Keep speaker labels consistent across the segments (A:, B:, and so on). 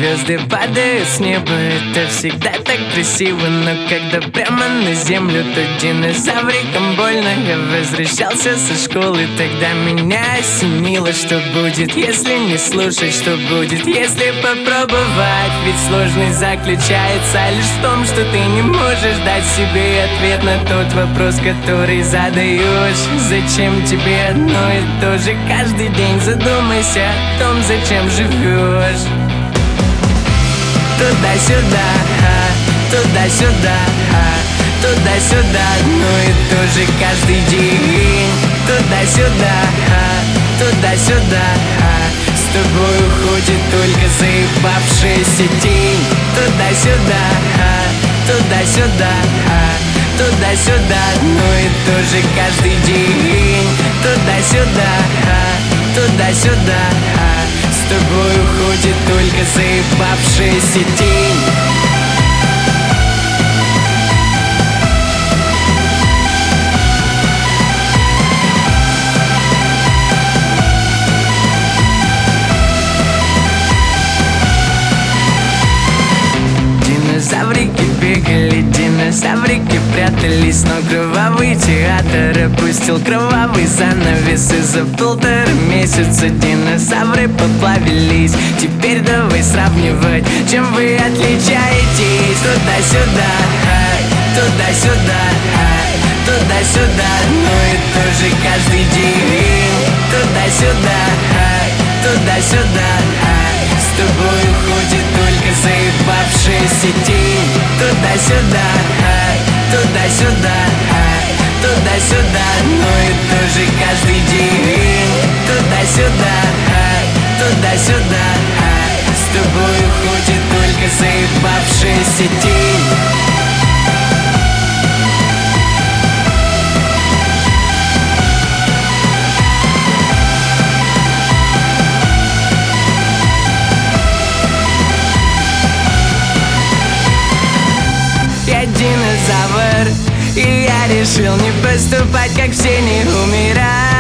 A: звезды падают с неба, это всегда так красиво. Но когда прямо на землю, то динозаврикам больно. Я возвращался со школы, тогда меня осенило, что будет, если не слушать, что будет, если попробовать. Ведь сложность заключается лишь в том, что ты не можешь дать себе ответ на тот вопрос, который задаешь. Зачем тебе одно и то же каждый день? Задумайся о том, зачем живешь. Туда-сюда, туда-сюда, туда-сюда, одно и то же каждый день. Туда-сюда, туда-сюда, с тобой уходит только заебавшаяся тень. Туда-сюда, туда-сюда, туда-сюда, одно и то же каждый день. Туда-сюда, туда-сюда, с тобой уходит только заебавшаяся тень. Динозаврики бегали, динозаврики прятались, но кровавый театр опустил кровавый занавес. И за 1,5 месяца динозавры поплавились. Теперь давай сравнивать, чем вы отличаетесь. Туда-сюда, туда-сюда, туда-сюда, одно и то же каждый день. Туда-сюда, туда-сюда, с тобой уходит только заебавшаяся тень. Туда-сюда, туда-сюда, туда-сюда, одно и то же каждый день. Туда-сюда, туда-сюда, с тобой уходит только заебавшаяся тень. Динозавр, и я решил не поступать, как все, не умирать.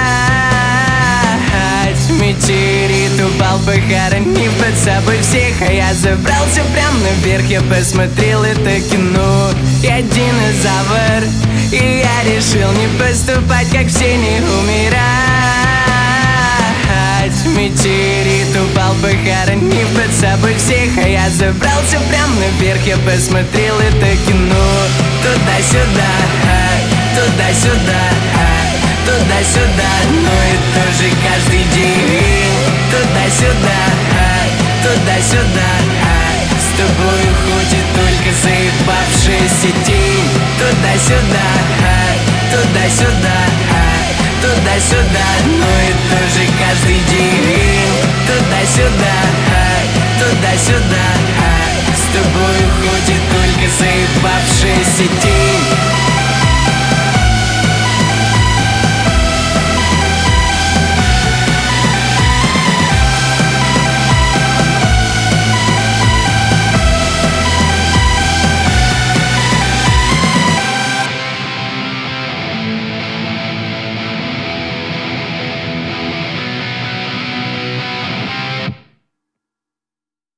A: Метеорит упал, похоронив под собой всех, а я забрался прям наверх, я посмотрел это кино. Я динозавр, и я решил не поступать, как все, не умирать. Метеорит упал, похоронив под собой всех, а я забрался прям наверх, я посмотрел это кино. Туда-сюда, туда-сюда, туда-сюда, одно и то же каждый день. Туда-сюда, туда-сюда, с тобой уходит только заебавшаяся тень. Туда-сюда, туда-сюда, туда-сюда, одно и то же каждый день. Туда-сюда, туда-сюда, с тобой уходит только заебавшаяся тень.